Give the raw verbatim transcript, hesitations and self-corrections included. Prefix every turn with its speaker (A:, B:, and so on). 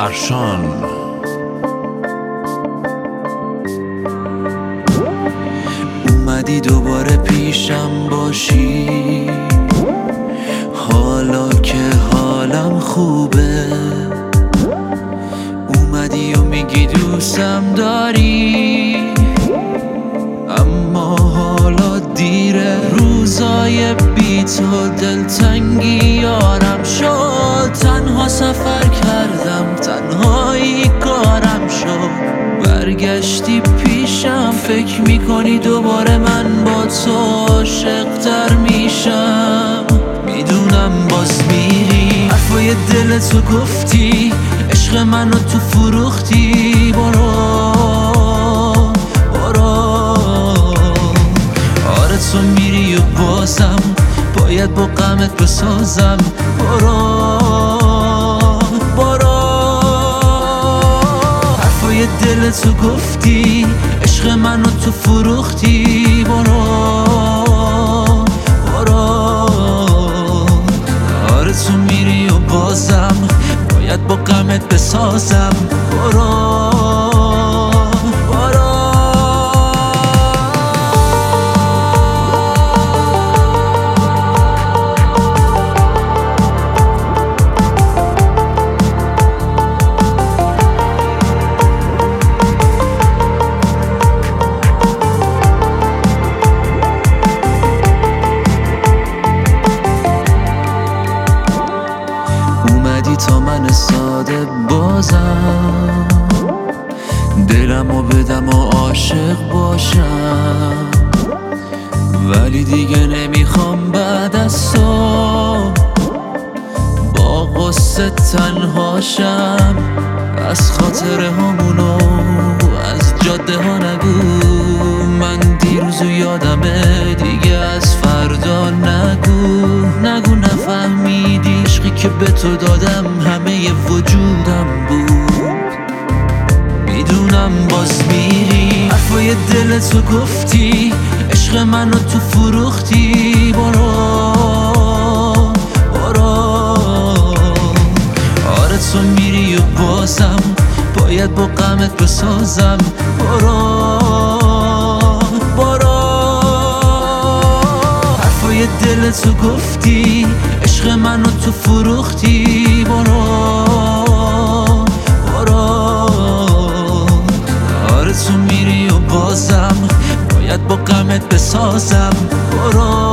A: ارشان.
B: اومدی دوباره پیشم باشی، حالا که حالم خوبه. اومدی و میگی دوستم داری، اما حالا دیره. روزای بی تو دلتنگی یارم شد، تنها سفر کردم، تنهایی کارم شد. برگشتی پیشم، فکر میکنی دوباره من با تو عاشق‌تر میشم. میدونم باز میری، حرفای دلتو گفتی، عشق منو تو فروختی. برو تو میری و بازم باید با غمت بسازم. برو برو حرفای دلتو گفتی، عشق منو تو فروختی. برو برو آره تو میری و بازم باید با غمت بسازم. برو تا من ساده بازم دلمو بدم و عاشق باشم، ولی دیگه نمیخوام بعد از تو با غصه تنهاشم. از خاطر همونو از جاده ها نگو، من دیروزو یادمه دیگه از فردا نگو. نگو نفهمیدی عشقی که به تو دادم همه وجودم بود. میدونم باز میری، حرفای دلتو گفتی، عشق منو تو فروختی. برو برو آره تو میری و بازم باید با غمت بسازم. برو برو حرفای دلتو گفتی، عشق منو تو فروختی. برو برو آره تو میری و بازم باید با غمت بسازم. برو